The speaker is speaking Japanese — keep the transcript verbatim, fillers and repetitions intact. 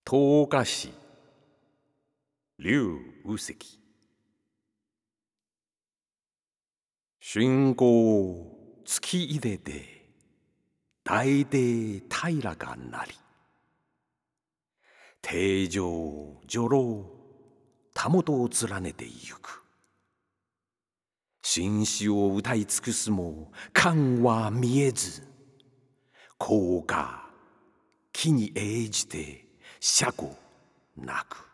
十日市劉禹锡。春光月入れて大地平らかなり、定常女郎たもとを連ねてゆく。紳士を歌い尽くすも感は見えず、高歌木に永じて車庫なく。